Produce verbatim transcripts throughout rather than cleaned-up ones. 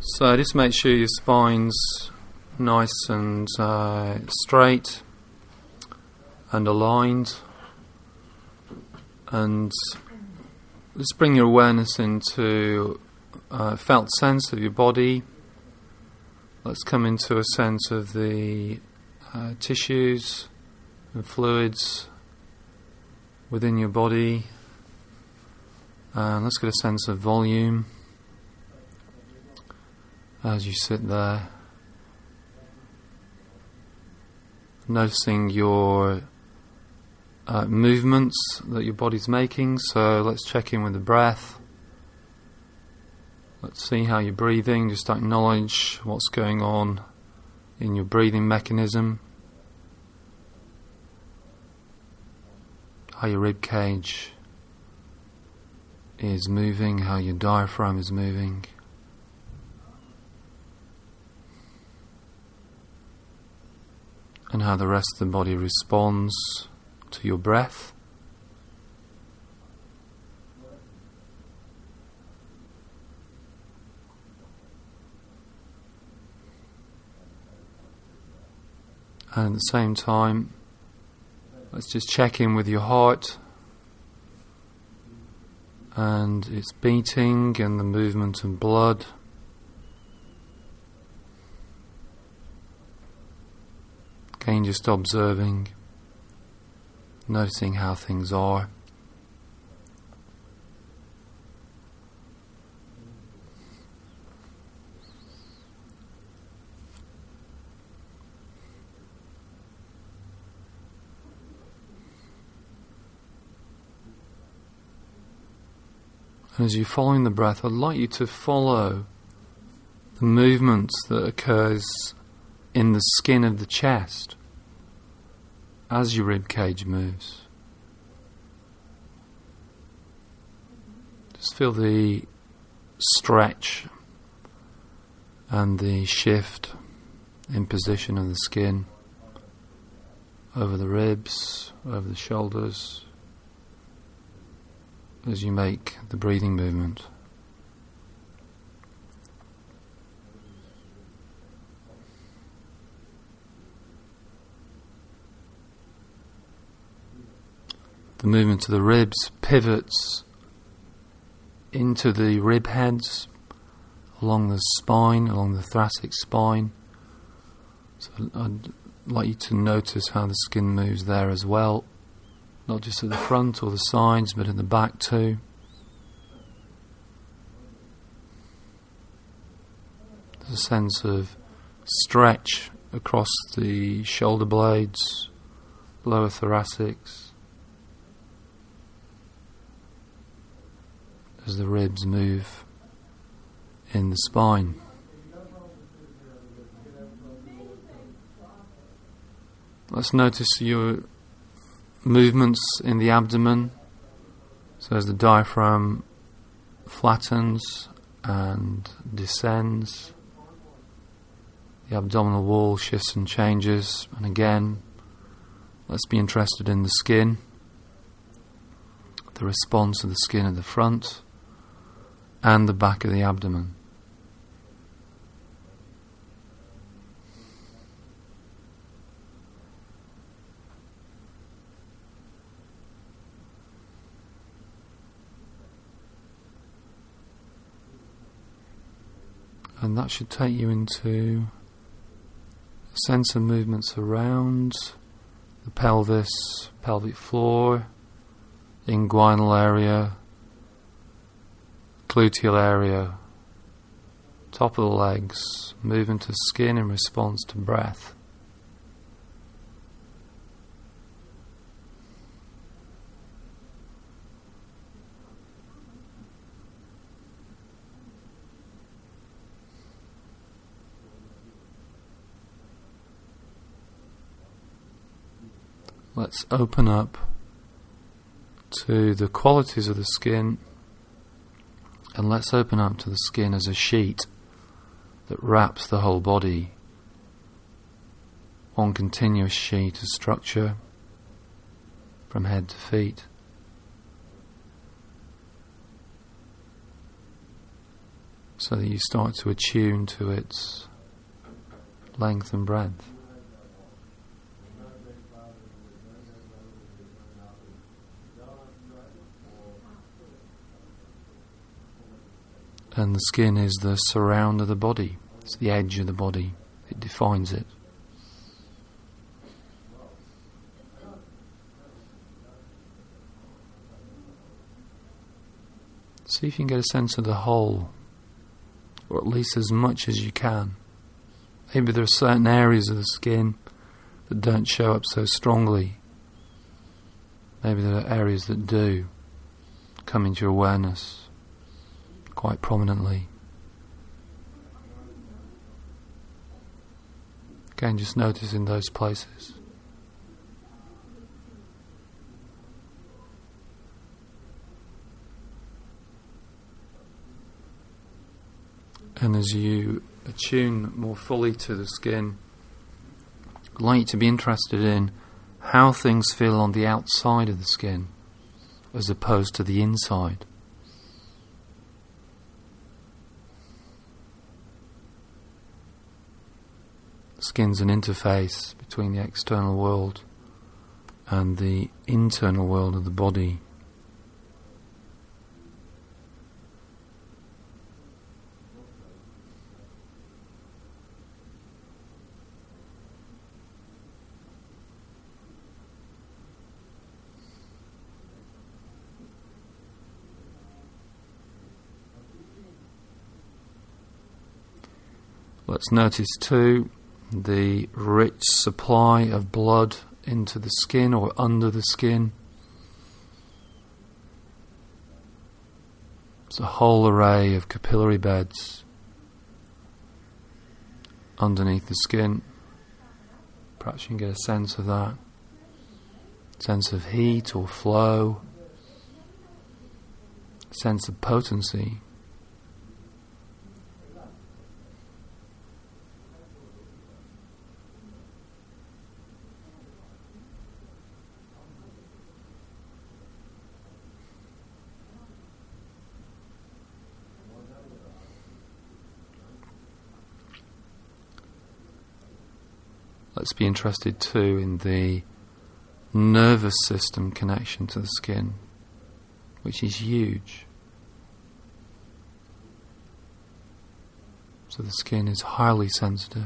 So just make sure your spine's nice and uh, straight and aligned, and just bring your awareness into a felt sense of your body. Let's come into a sense of the uh, tissues and fluids within your body, and let's get a sense of volume as you sit there, noticing your uh, movements that your body's making. So let's check in with the breath. Let's see how you're breathing. Just acknowledge what's going on in your breathing mechanism, how your rib cage is moving, how your diaphragm is moving. And how the rest of the body responds to your breath. And at the same time, let's just check in with your heart and its beating and the movement of blood. Again, just observing, noticing how things are. And as you're following the breath, I'd like you to follow the movements that occurs in the skin of the chest as your rib cage moves. Just feel the stretch and the shift in position of the skin over the ribs, over the shoulders, as you make the breathing movement. The movement of the ribs pivots into the rib heads, along the spine, along the thoracic spine. So I'd like you to notice how the skin moves there as well, not just at the front or the sides, but at the back too. There's a sense of stretch across the shoulder blades, lower thoracics, as the ribs move in the spine. Let's notice your movements in the abdomen. So as the diaphragm flattens and descends, the abdominal wall shifts and changes. And again, let's be interested in the skin, the response of the skin at the front and the back of the abdomen. And that should take you into a sense of movements around the pelvis, pelvic floor, inguinal area, gluteal area, top of the legs, movement to skin in response to breath. Let's open up to the qualities of the skin, and let's open up to the skin as a sheet that wraps the whole body. One continuous sheet of structure from head to feet. so that you start to attune to its length and breadth. And the skin is the surround of the body. It's the edge of the body. It defines it. See if you can get a sense of the whole, or at least as much as you can. Maybe there are certain areas of the skin that don't show up so strongly. Maybe there are areas that do come into your awareness quite prominently. Again, just notice in those places. And as you attune more fully to the skin, I'd like you to be interested in how things feel on the outside of the skin as opposed to the inside. The skin's an interface between the external world and the internal world of the body. Let's notice too the rich supply of blood into the skin or under the skin. It's a whole array of capillary beds underneath the skin. Perhaps you can get a sense of that. Sense of heat or flow. Sense of potency. Let's be interested too in the nervous system connection to the skin, which is huge. So the skin is highly sensitive.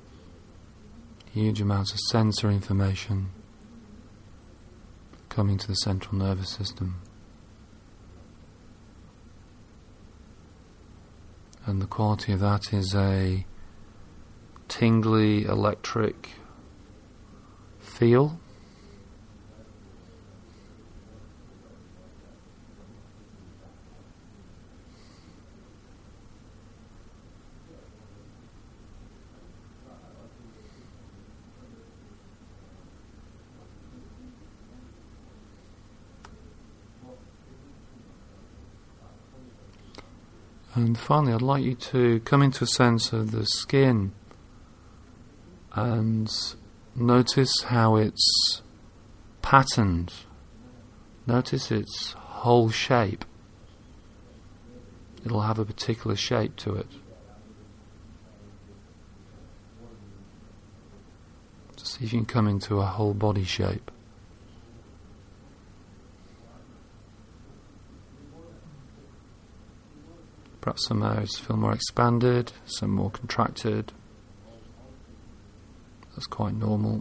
Huge amounts of sensory information coming to the central nervous system. And the quality of that is a tingly electric feel. And finally, I'd like you to come into a sense of the skin and notice how it's patterned. Notice its whole shape. It'll have a particular shape to it. So see if you can come into a whole body shape. Perhaps some areas feel more expanded, some more contracted. That's quite normal.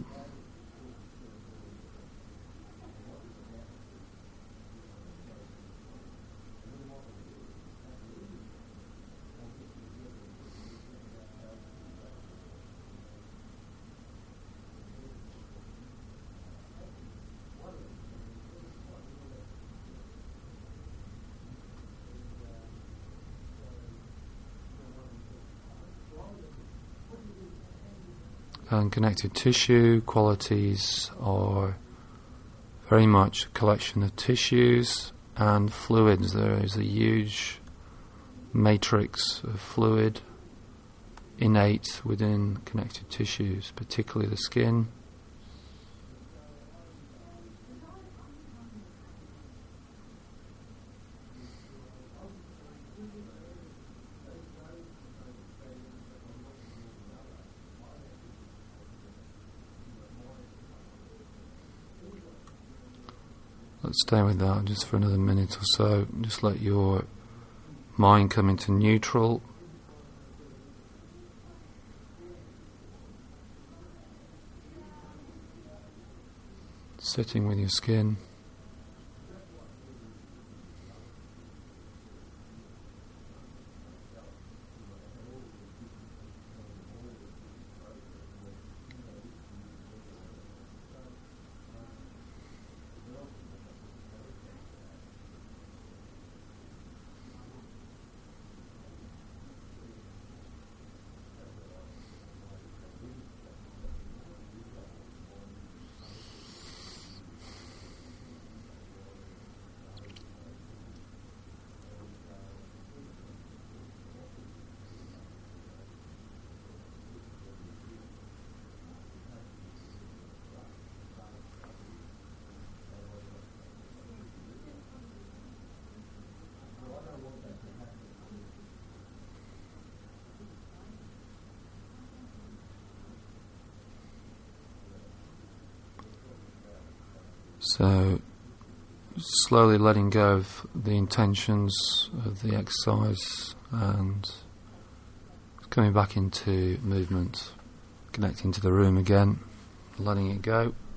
And connective tissue qualities are very much a collection of tissues and fluids. There is a huge matrix of fluid innate within connective tissues, particularly the skin. let's stay with that just for another minute or so. Just let your mind come into neutral. Sitting with your skin. So, slowly letting go of the intentions of the exercise and coming back into movement, connecting to the room again, letting it go.